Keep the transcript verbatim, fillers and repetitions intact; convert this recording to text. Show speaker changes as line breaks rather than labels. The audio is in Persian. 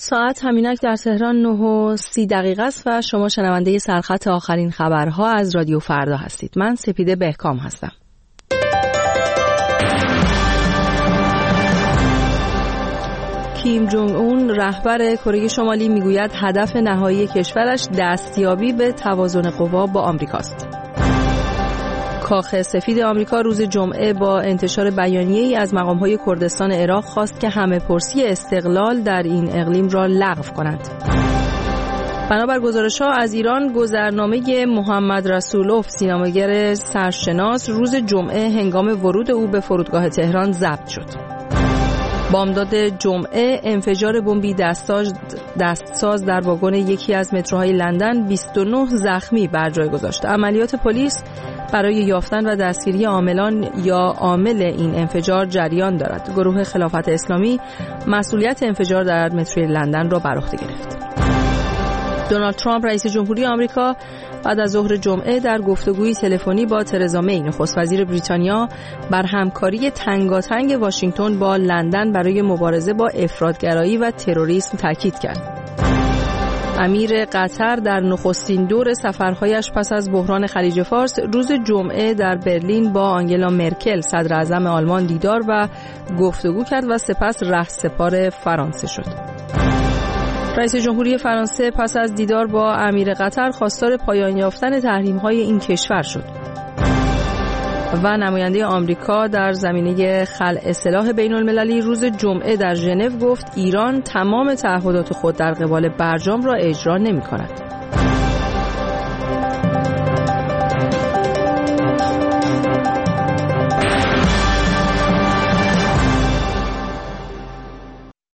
ساعت همینک در تهران نه و سی دقیقه است و شما شنونده سرخط آخرین خبرها از رادیو فردا هستید. من سپیده بهکام هستم. کیم جونگ اون رهبر کره شمالی میگوید هدف نهایی کشورش دستیابی به توازن قوا با آمریکاست. کاخ سفید آمریکا روز جمعه با انتشار بیانیه‌ای از مقام‌های کردستان عراق خواست که همه پرسی استقلال در این اقلیم را لغو کنند. بنابر گزارش‌ها از ایران گذرنامه محمد رسولوف سینماگر سرشناس روز جمعه هنگام ورود او به فرودگاه تهران ضبط شد. بامداد جمعه انفجار بمبی دستساز دستساز در واگن یکی از متروهای لندن بیست و نه زخمی بر جای گذاشت. عملیات پلیس برای یافتن و دستگیری عاملان یا عامل این انفجار جریان دارد. گروه خلافت اسلامی مسئولیت انفجار در متروی لندن را بر عهده گرفت. دونالد ترامپ رئیس جمهوری آمریکا بعد از ظهر جمعه در گفتگوی تلفنی با ترزا می نخست وزیر بریتانیا بر همکاری تنگاتنگ واشنگتن با لندن برای مبارزه با افراطگرایی و تروریسم تاکید کرد. امیر قطر در نخستین دور سفرهایش پس از بحران خلیج فارس روز جمعه در برلین با آنگلا مرکل صدر اعظم آلمان دیدار و گفتگو کرد و سپس رهسپار فرانسه شد. رئیس جمهوری فرانسه پس از دیدار با امیر قطر خواستار پایان یافتن تحریم‌های این کشور شد. و نماینده آمریکا در زمینه خلع سلاح بین‌المللی روز جمعه در ژنو گفت ایران تمام تعهدات خود در قبال برجام را اجرا نمی‌کند.